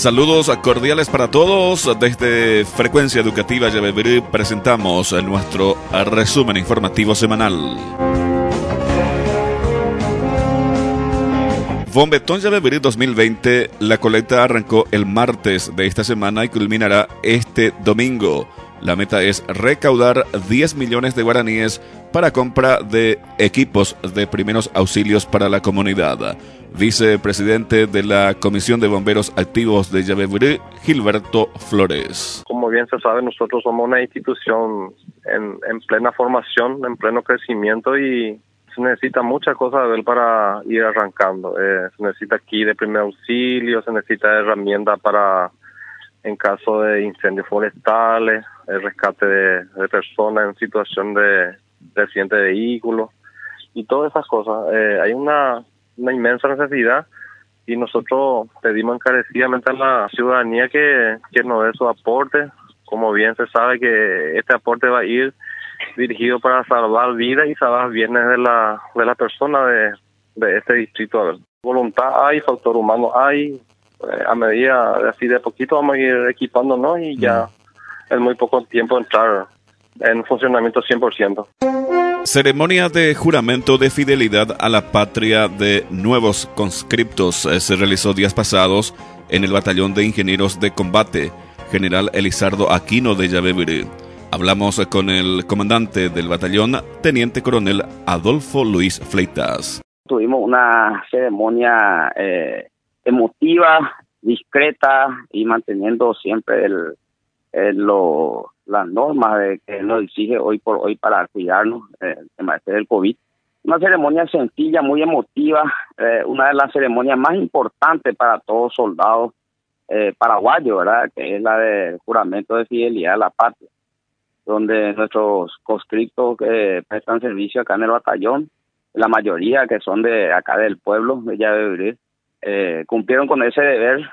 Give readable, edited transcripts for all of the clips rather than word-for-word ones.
Saludos cordiales para todos. Desde Frecuencia Educativa Yabebirí presentamos nuestro resumen informativo semanal. Bombetón Yabebirí 2020, la colecta arrancó el martes de esta semana y culminará este domingo. La meta es recaudar 10 millones de guaraníes para compra de equipos de primeros auxilios para la comunidad. Vicepresidente de la Comisión de Bomberos Activos de Yabebirí, Gilberto Flores. Como bien se sabe, nosotros somos una institución en plena formación, en pleno crecimiento y se necesita muchas cosas para ir arrancando. Se necesita aquí de primer auxilio, se necesita herramientas para en caso de incendios forestales, el rescate de personas en situación de accidente de vehículos y todas esas cosas. Hay una inmensa necesidad y nosotros pedimos encarecidamente a la ciudadanía que nos dé su aporte. Como bien se sabe que este aporte va a ir dirigido para salvar vidas y salvar bienes de la persona de este distrito. Voluntad hay, factor humano hay. A medida así de poquito vamos a ir equipándonos y ya en muy poco tiempo entrar en funcionamiento 100%. Ceremonia de juramento de fidelidad a la patria de nuevos conscriptos se realizó días pasados en el Batallón de Ingenieros de Combate, General Elizardo Aquino de Yabebirí. Hablamos con el comandante del batallón, Teniente Coronel Adolfo Luis Fleitas. Tuvimos una ceremonia emotiva, discreta y manteniendo siempre las normas que nos exige hoy por hoy para cuidarnos, el tema del COVID. Una ceremonia sencilla, muy emotiva, una de las ceremonias más importantes para todos soldados paraguayos, ¿verdad? Que es la del juramento de fidelidad a la patria, donde nuestros conscriptos que prestan servicio acá en el batallón, la mayoría que son de acá del pueblo de Yabebirí, cumplieron con ese deber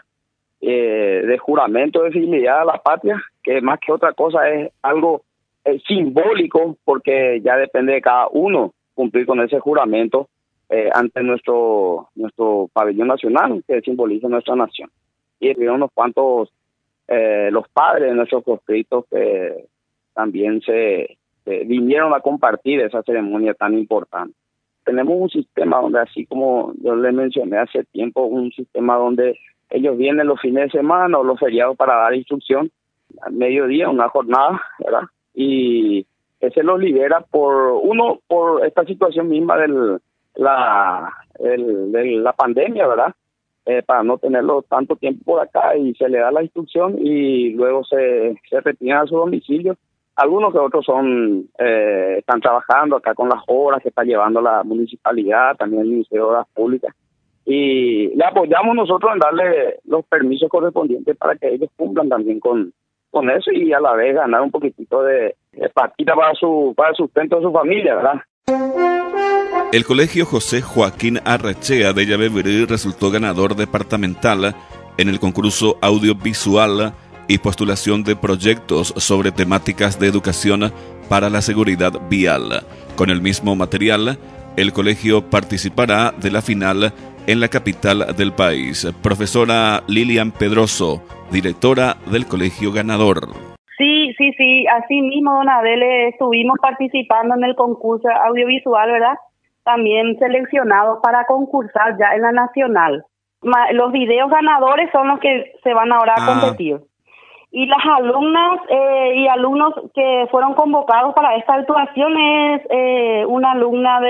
de juramento de fidelidad a la patria, que más que otra cosa es algo simbólico, porque ya depende de cada uno cumplir con ese juramento ante nuestro pabellón nacional, que simboliza nuestra nación. Y tuvieron unos cuantos los padres de nuestros conscriptos que también se vinieron a compartir esa ceremonia tan importante. Tenemos un sistema donde, así como yo le mencioné hace tiempo, un sistema donde ellos vienen los fines de semana o los feriados para dar instrucción al mediodía, una jornada, ¿verdad? Y se los libera por esta situación misma de la pandemia, ¿verdad? Para no tenerlo tanto tiempo por acá, y se le da la instrucción y luego se retiran a su domicilio. Algunos que otros están trabajando acá con las obras que está llevando la municipalidad, también el Ministerio de Obras Públicas. Y le apoyamos nosotros en darle los permisos correspondientes para que ellos cumplan también con eso y a la vez ganar un poquitito de patita para el sustento de su familia, ¿verdad? El Colegio José Joaquín Arrechea de Yabebirí resultó ganador departamental en el concurso audiovisual y postulación de proyectos sobre temáticas de educación para la seguridad vial. Con el mismo material, el colegio participará de la final en la capital del país. Profesora Lilian Pedroso, directora del colegio ganador. Sí, así mismo, don Abel, estuvimos participando en el concurso audiovisual, ¿verdad? También seleccionados para concursar ya en la nacional. Los videos ganadores son los que se van ahora a competir. Y las alumnas y alumnos que fueron convocados para esta actuación es una alumna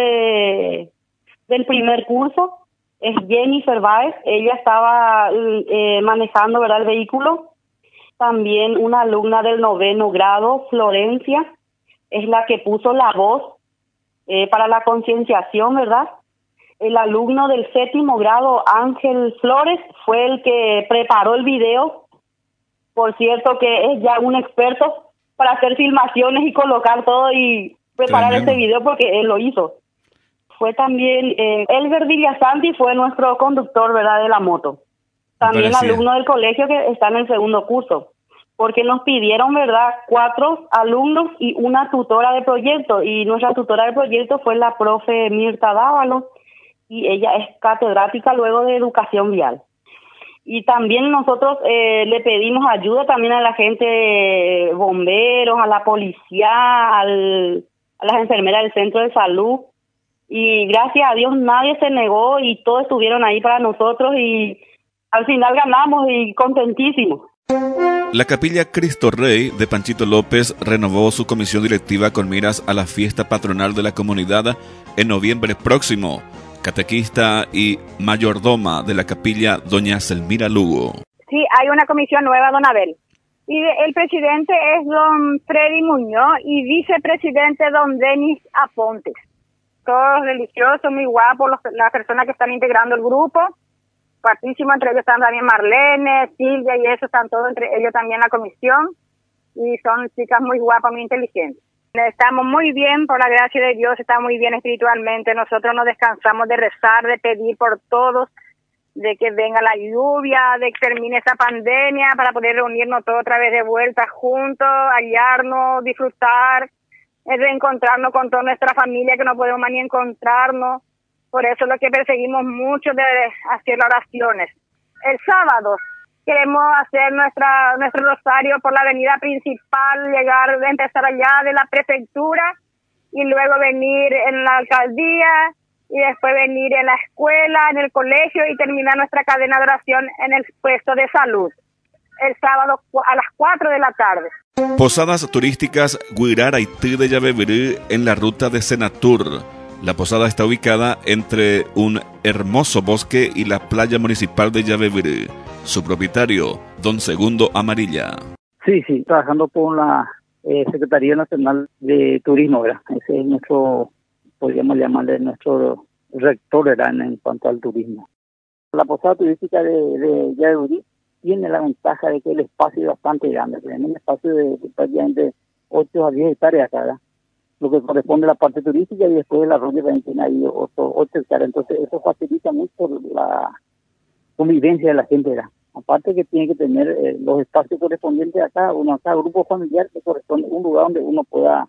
del primer curso, es Jennifer Baez. Ella estaba manejando, ¿verdad?, el vehículo. También una alumna del 9º grado, Florencia, es la que puso la voz para la concienciación, ¿verdad? El alumno del 7º grado, Ángel Flores, fue el que preparó el video. Por cierto que es ya un experto para hacer filmaciones y colocar todo y preparar este video, porque él lo hizo. Fue también Elber Villasanti, fue nuestro conductor, ¿verdad?, de la moto. También alumno del colegio que está en el 2º curso. Porque nos pidieron, ¿verdad?, 4 alumnos y una tutora de proyecto. Y nuestra tutora de proyecto fue la profe Mirta Dávalo. Y ella es catedrática luego de educación vial. Y también nosotros le pedimos ayuda también a la gente, bomberos, a la policía, a las enfermeras del centro de salud. Y gracias a Dios nadie se negó y todos estuvieron ahí para nosotros y al final ganamos y contentísimos. La Capilla Cristo Rey de Panchito López renovó su comisión directiva con miras a la fiesta patronal de la comunidad en noviembre próximo. Catequista y mayordoma de la capilla, doña Selmira Lugo. Sí, hay una comisión nueva, don Abel. Y el presidente es don Freddy Muñoz y vicepresidente don Denis Apontes. Todos religiosos, muy guapos, las personas que están integrando el grupo. Partísimo, entre ellos están también Marlene, Silvia y eso, están todos entre ellos también en la comisión. Y son chicas muy guapas, muy inteligentes. Estamos muy bien, por la gracia de Dios, estamos muy bien espiritualmente. Nosotros no descansamos de rezar, de pedir por todos, de que venga la lluvia, de que termine esa pandemia para poder reunirnos todos otra vez de vuelta juntos, hallarnos, disfrutar, reencontrarnos con toda nuestra familia que no podemos más ni encontrarnos. Por eso es lo que perseguimos mucho de hacer oraciones. El sábado queremos hacer nuestro rosario por la avenida principal, empezar allá de la prefectura y luego venir en la alcaldía y después venir en la escuela, en el colegio y terminar nuestra cadena de oración en el puesto de salud. El sábado a las 4 de la tarde. Posadas turísticas Guiraraití de Yabebirí en la ruta de Senatur. La posada está ubicada entre un hermoso bosque y la playa municipal de Yabebirí. Su propietario, don Segundo Amarilla. Sí, trabajando con la Secretaría Nacional de Turismo, ¿verdad? Ese es nuestro, podríamos llamarle nuestro rector, ¿verdad? En cuanto al turismo. La posada turística de Yabebirí tiene la ventaja de que el espacio es bastante grande. Tenemos un espacio de prácticamente 8 a 10 hectáreas acá, ¿verdad? Lo que corresponde a la parte turística y después el arroyo también tiene ahí 8 hectáreas. Entonces eso facilita mucho la convivencia de la gente, ¿verdad? Aparte que tiene que tener los espacios correspondientes a cada uno, a cada grupo familiar que corresponde a un lugar donde uno pueda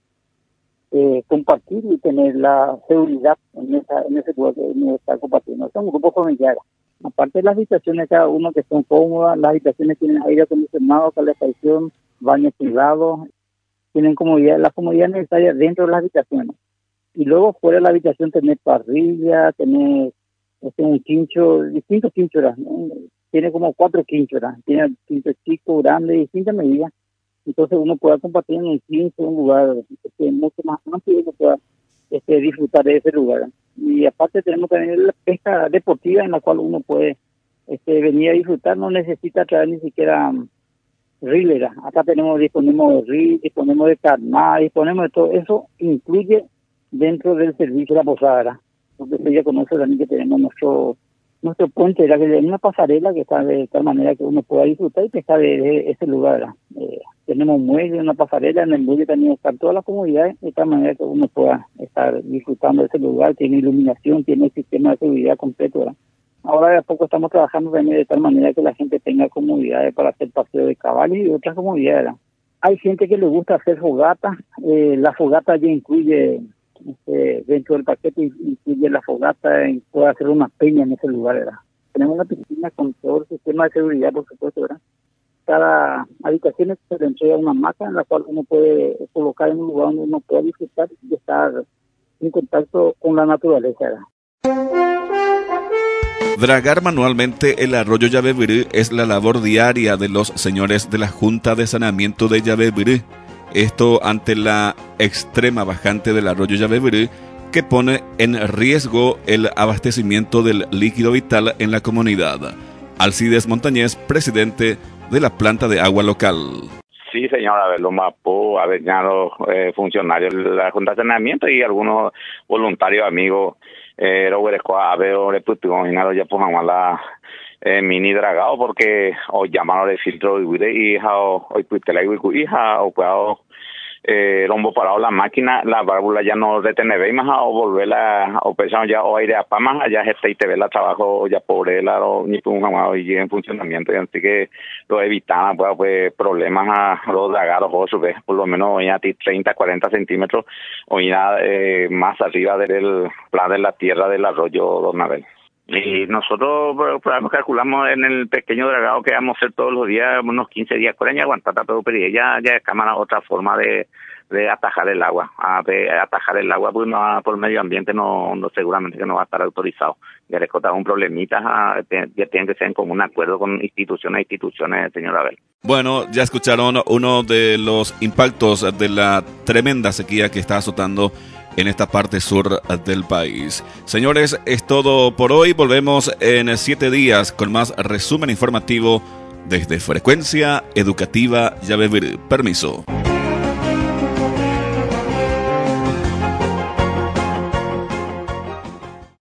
compartir y tener la seguridad en ese lugar que uno está compartiendo. Son grupos familiares. Aparte de las habitaciones de cada uno que son cómodas, las habitaciones tienen aire acondicionado, calefacción, baños privados, tienen comodidad, la comodidad necesaria dentro de las habitaciones. Y luego fuera de la habitación tener parrilla, tener un quincho, distintos quinchos, ¿no? Tiene como 4 quinchos, ¿no? Tiene quinchos chicos, grandes, de distintas medidas. Entonces uno puede compartir en un quincho, un lugar mucho más amplio y uno pueda disfrutar de ese lugar, ¿no? Y aparte tenemos también la pesca deportiva en la cual uno puede venir a disfrutar, no necesita traer ni siquiera rilera. Acá disponemos de reel, disponemos de carnada, disponemos de todo. Eso incluye dentro del servicio de la posada, porque usted ya conoce también que tenemos nuestro puente, que es una pasarela que está de tal manera que uno pueda disfrutar y pescar de ese lugar. Tenemos un muelle, una pasarela, en el muelle también están todas las comodidades de tal manera que uno pueda estar disfrutando de ese lugar. Tiene iluminación, tiene el sistema de seguridad completo, ¿verdad? Ahora de a poco estamos trabajando también de tal manera que la gente tenga comodidades para hacer paseo de caballos y otras comodidades, ¿verdad? Hay gente que le gusta hacer fogata. La fogata ya incluye, dentro del paquete incluye la fogata, puede hacer una peña en ese lugar, ¿verdad? Tenemos una piscina con todo el sistema de seguridad, por supuesto, ¿verdad? Cada habitación se le entrega una hamaca en la cual uno puede colocar en un lugar donde uno pueda disfrutar y estar en contacto con la naturaleza, ¿verdad? Dragar manualmente el arroyo Yabebirí es la labor diaria de los señores de la Junta de Saneamiento de Yabebirí. Esto ante la extrema bajante del arroyo Yabebirí que pone en riesgo el abastecimiento del líquido vital en la comunidad. Alcides Montañez, presidente de la planta de agua local. Sí, señora, lo mapó, los funcionarios de la Junta de Saneamiento y algunos voluntarios amigos. Mini dragado porque o llamaron de filtro y hoy putela y hija o puedo rombo parado la máquina, la válvula ya no retener más o volverla o pensamos ya o aire a pamas allá y te ve la trabajo ya pobre la ni un jamás y en funcionamiento y así que lo evitaba pues problemas a los dragados o sube por lo menos hoy a ti 30-40 centímetros o ya más arriba del plan de la tierra del arroyo Don Abel. Y nosotros calculamos en el pequeño dragado que vamos a hacer todos los días, unos 15 días con ella, aguantar todo, pero ya es cámara otra forma de atajar el agua. Atajar el agua pues no, por medio ambiente no seguramente que no va a estar autorizado. Ya les contaba un problemita, ya tienen que ser en común acuerdo con instituciones, señor Abel. Bueno, ya escucharon uno de los impactos de la tremenda sequía que está azotando en esta parte sur del país. Señores, es todo por hoy. Volvemos en 7 días con más resumen informativo desde Frecuencia Educativa Yabebirí. Permiso.